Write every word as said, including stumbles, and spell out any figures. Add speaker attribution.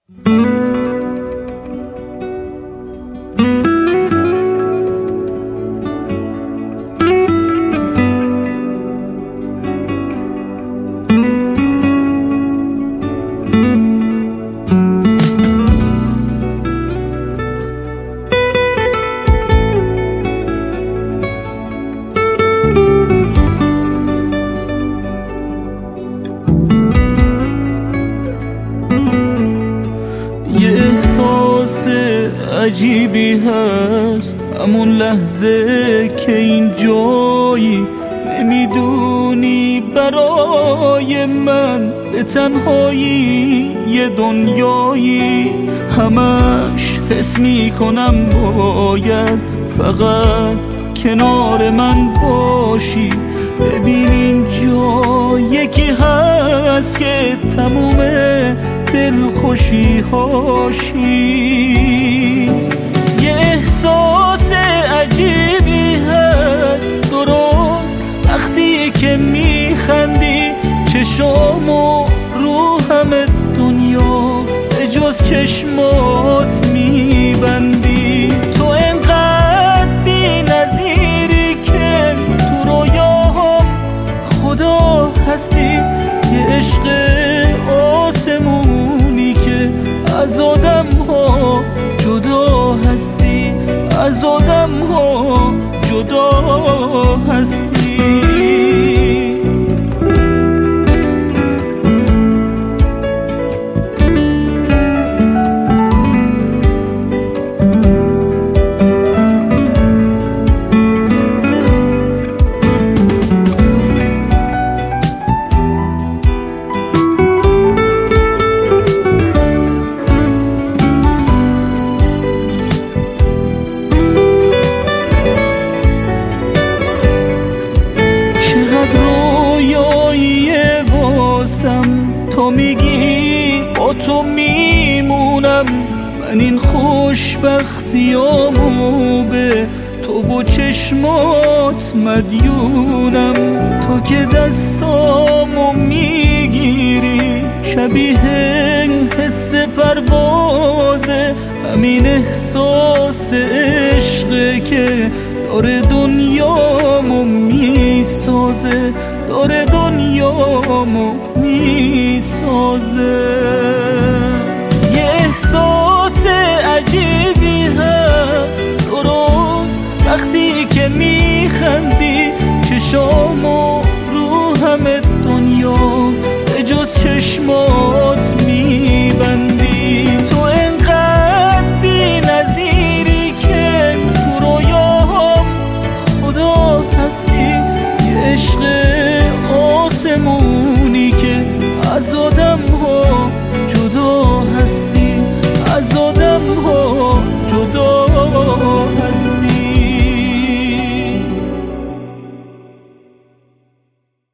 Speaker 1: عجیبی هست همون لحظه که این جایی نمیدونی برای من به تنهایی یه دنیایی همش حس میکنم باید فقط کنار من باشی ببین اینجا یکی هست که تموم دلخوشی هاشی یه احساس عجیبی هست درست وقتی که میخندی چشامو رو همه دنیا به جز چشمات میبندی تو انقدر بی نظیری که تو رویاهم خدا هستی یه عشق آسمونی که از آدم ها جدا هستی از آدم ها جدا هستی تو میگی با تو میمونم من این خوشبختیامو به تو و چشمات مدیونم تو که دستامو میگیری شبیه حس پروازه همین احساس عشقه که داره دنیامو میسازه داره دنیامو میسازه یه احساس عجیبی هست درست وقتی که میخندی چشامو رو همه دنیا به جز چشمات